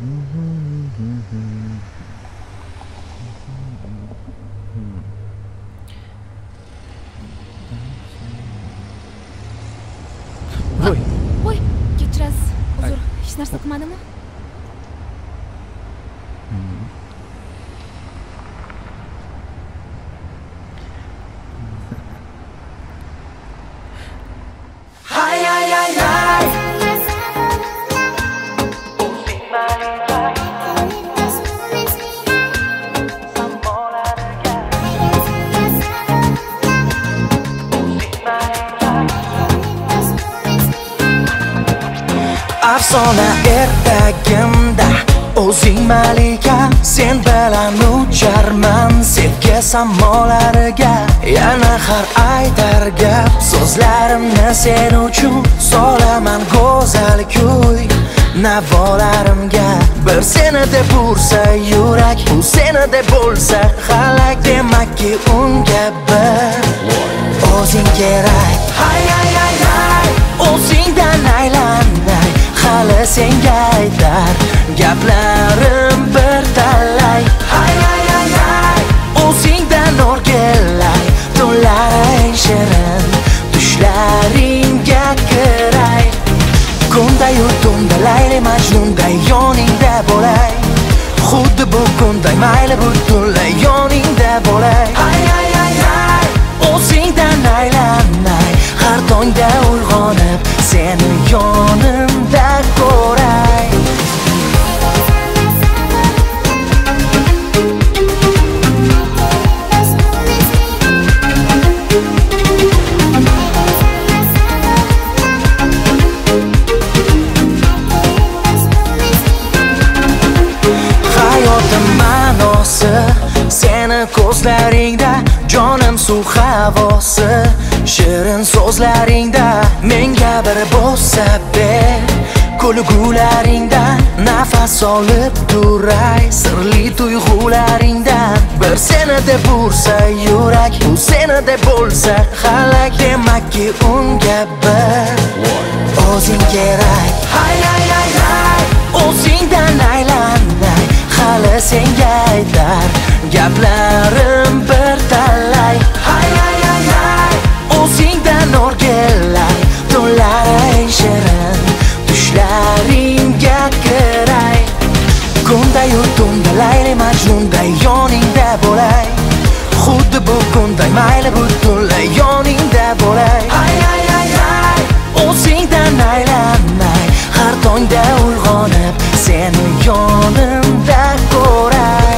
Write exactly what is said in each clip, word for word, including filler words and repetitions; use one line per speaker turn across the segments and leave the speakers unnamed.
Voy.
Voy, kechirasiz. Uzr, hech narsa qilmadimmi?
Hay hay hay hay. Afsona ertagimda o'zing malika, sen bilan ucharman sevgi samolariga. Yana har aytar gap so'zlarimni sen uchun solaman go'zal kuy navolarimga. Bir seni deb ursa yurak, u seni deb bo'lsa halak, demakki unga bir o'zing kerak. Hay hay hay hay, o'zingdan aylanay, hali senga aytar gaplarim bir talay. Hay hay hay hay, o'zingdan o'rgilay, tunlaring shirin, tushlaringga kiray. Kundayu tunda Layli Majnunday yoningda bo'lay, xuddi bu kunday mayli butunlay yoningda bo'lay. Hay hay hay hay, o'zingdan aylanay, har tongda uyg'onib seni yonimda ko'ray. Hayotim ma'nosi seni ko'zlaringda, jonim suv havosi shirin so'zlaringda. Menga bir bo'lsa ber, kulgularingdan nafas olib turay, sirli tuyg'ularingdan. Bir seni deb ursa yurak, u seni deb bo'lsa halak, demakki unga bir o'zing kerak. Hay hay hay hay, o'zingdan aylanay, hali senga aytar gaplarim bir talay. Hay hay hay hay, o'zingdan o'rgilay, tunlaring shirin, tushlaringga kiray. Kundayu tunda Layli Majnunday yoningda bo'lay, xuddi bu kunday mayli butunlay yoningda bo'lay. Hay hay hay hay, o'zingdan aylanay, har tongda uyg'onib seni yonimda ko'ray.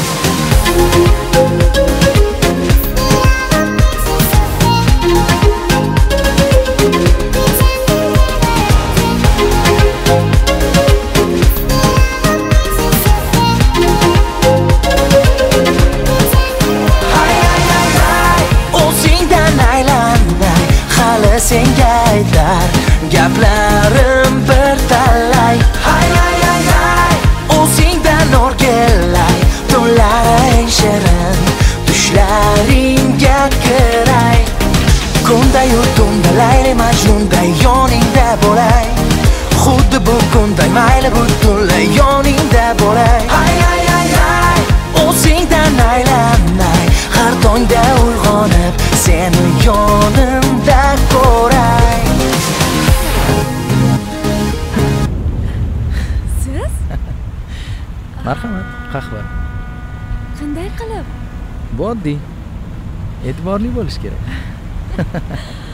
Senga aytar gaplarim bir talay. Hay hay hay hay, o'zingdan o'rgilay, tunlaring shirin, tushlaringga kiray. Kundayu tunda Layli Majnunday yoningda bo'lay, xuddi bu kunday mayli butunlay yoningda bo'lay. Hay hay hay hay, o'zingdan aylanay, har tongda uyg'onib seni yonimda ko'ray.
Siz?
Marhamat, qahva.
Qanday qilib?
Bu oddiy. E'tiborli bo'lish kerak.